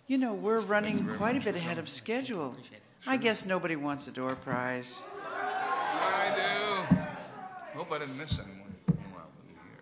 You know, we're running quite a bit ahead of schedule. I guess nobody wants a door prize. I do. Hope I didn't miss anyone. Meanwhile, let me hear.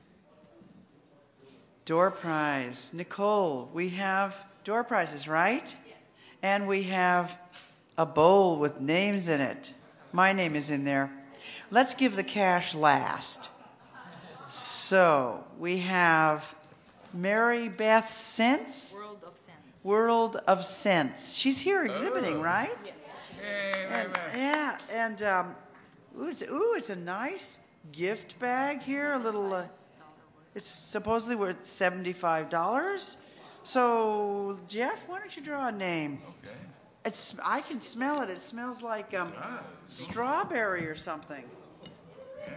Door prize. Nicole, we have door prizes, right? Yes. And we have a bowl with names in it. My name is in there. Let's give the cash last. So we have Mary Beth Sense. World of Sense. World of Sense. She's here exhibiting, right? Yes. Hey, And, yeah, and it's a nice gift bag here. A little. It's supposedly worth $75. So Jeff, why don't you draw a name? Okay. I can smell it. It smells like strawberry or something. Yeah.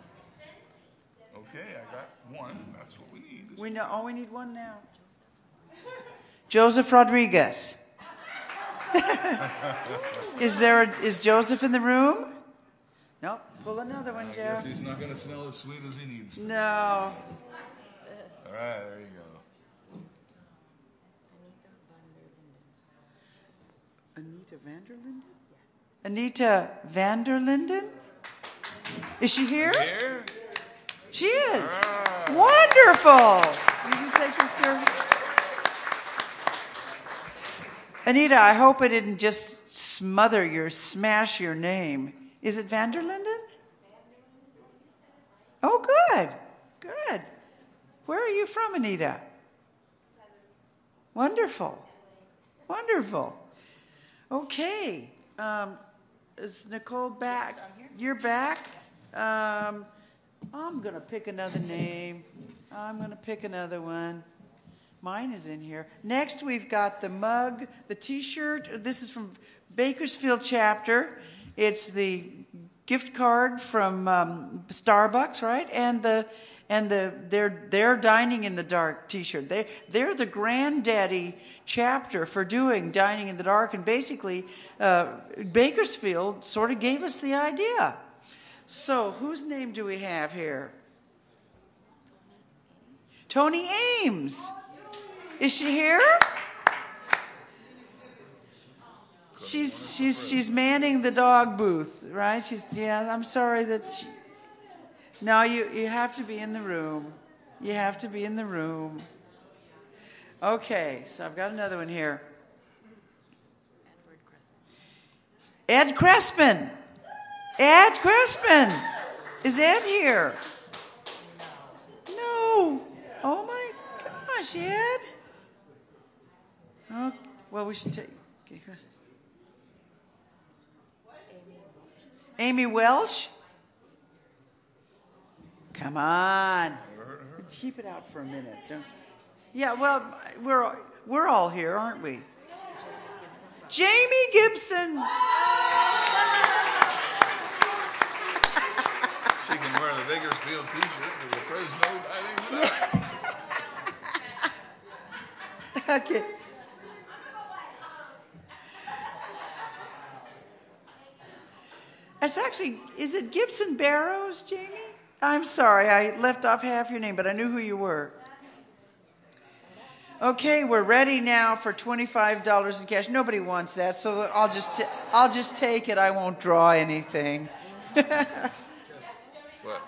Okay, I got one. That's what we need. We know. Oh, we need one now. Joseph Rodriguez. Is Joseph in the room? Nope. Pull another one, I Jeff. guess he's not going to smell as sweet as he needs to. No. All right, there you go. Anita Vanderlinden? Anita Vanderlinden? Is she here? Here? She is. Right. Wonderful. Did you take this, sir? Anita, I hope I didn't just smash your name. Is it Vanderlinden? Oh, good. Good. Where are you from, Anita? Wonderful. Wonderful. Okay. Is Nicole back? You're back? I'm going to pick another name. I'm going to pick another one. Mine is in here. Next, we've got the mug, the T-shirt. This is from Bakersfield chapter. It's the gift card from Starbucks, right? And they're dining in the dark T-shirt. They're the granddaddy chapter for doing dining in the dark, and basically Bakersfield sort of gave us the idea. So whose name do we have here? Tony Ames. Is she here? She's manning the dog booth, right? I'm sorry that no, you have to be in the room. You have to be in the room. Okay, so I've got another one here. Ed Crespin. Ed Crespin. Is Ed here? No. Oh my gosh, Ed. Oh, well, we should take. Okay. Amy Welsh? Come on. Keep it out for a minute. Yeah, well, we're all here, aren't we? Jamie Gibson. She can wear the Bakersfield T-shirt with the Fresno dining. Okay. It's actually, is it Gibson Barrows, Jamie? I'm sorry, I left off half your name, but I knew who you were. Okay, we're ready now for $25 in cash. Nobody wants that, so I'll just take it. I won't draw anything. What?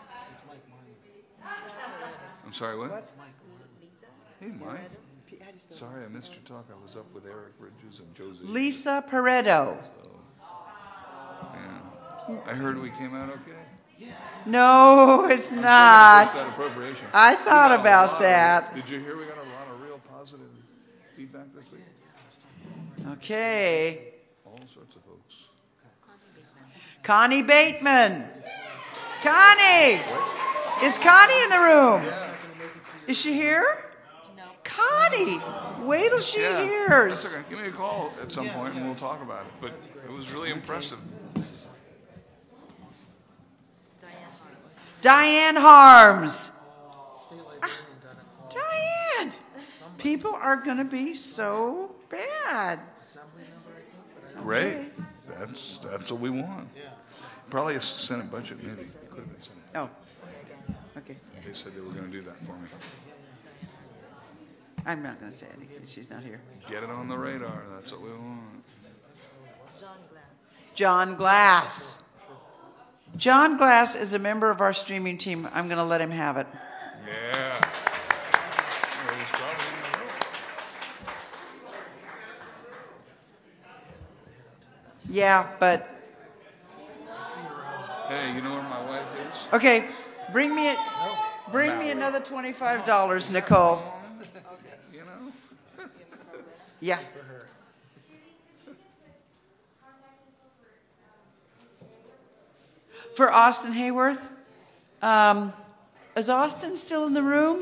I'm sorry, what? Hey, Mike. Sorry, I missed your talk. I was up with Eric Bridges and Josie. Lisa Pareto. Yeah. I heard we came out okay. No, it's not. That appropriation. I thought about that. Did you hear we got a lot of real positive feedback this week? Okay. All sorts of folks. Connie Bateman. Connie! Is Connie in the room? Yeah. Is she here? No. Connie! Wait till she hears. That's okay. Give me a call at some point and we'll talk about it. But it was really impressive. Diane Harms. Diane! People are going to be so bad. Great. That's what we want. Probably a Senate budget, maybe. It could have been Senate. Oh. Okay. They said they were going to do that for me. I'm not going to say anything. She's not here. Get it on the radar. That's what we want. John Glass. John Glass is a member of our streaming team. I'm going to let him have it. Yeah. Yeah, but... Hey, you know where my wife is? Okay, bring me another $25, Nicole. You know? Yeah. For Austin Hayworth, is Austin still in the room? Yeah,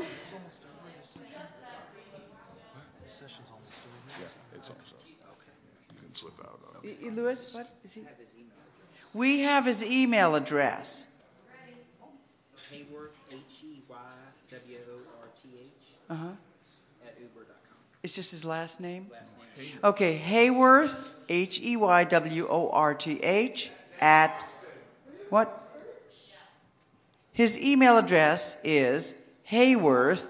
it's also. You can slip out of it. Lewis, what is he? We have his email address. Hayworth, HEYWORTH, at uber.com. It's just his last name? Last name. Okay, Hayworth, HEYWORTH, at what? His email address is Hayworth.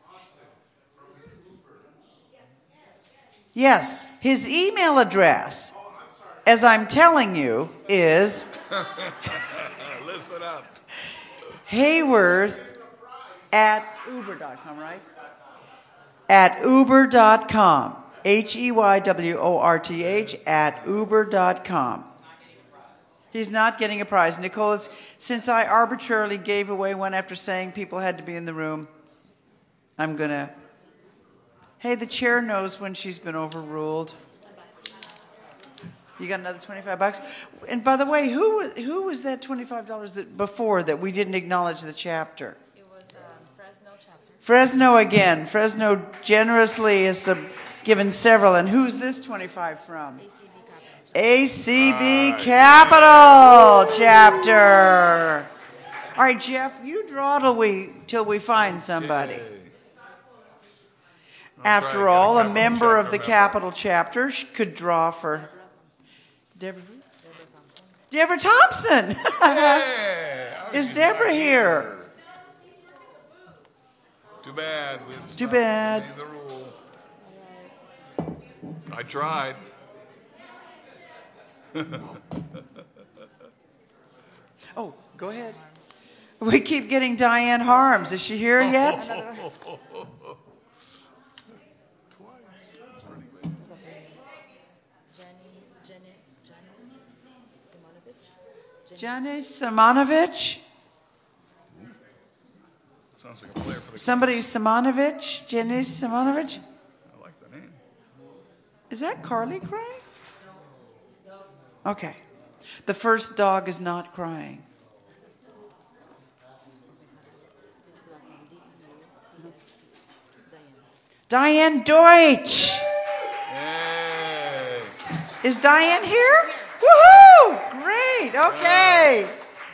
Yes, his email address, as I'm telling you, is Listen up. Hayworth at uber.com, right? At uber.com. HEYWORTH at uber.com. He's not getting a prize. Nicole, since I arbitrarily gave away one after saying people had to be in the room, I'm going to... Hey, the chair knows when she's been overruled. You got another $25? And by the way, who was that $25 before that we didn't acknowledge the chapter? It was Fresno chapter. Fresno again. Fresno generously has given several. And who's this 25 from? ACB Capital chapter. All right, Jeff, you draw till we find somebody. Yay. After all, a member of the Capital chapter could draw for Deborah Thompson. Hey, Is she's Deborah not here? Too bad. Too bad. The rule. I tried. Oh, go ahead. We keep getting Diane Harms. Is she here yet? Twice. That's pretty good. Jenny Simonovich? Sounds like a player for the Somebody Simonovich? Jenny Simonovich? I like the name. Is that Carly crying? Okay. The first dog is not crying. Diane Deutsch. Hey. Is Diane here? Woohoo! Great. Okay.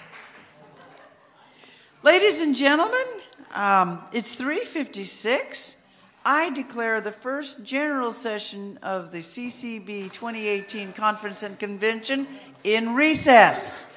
Ladies and gentlemen, it's 3:56. I declare the first general session of the CCB 2018 Conference and Convention in recess.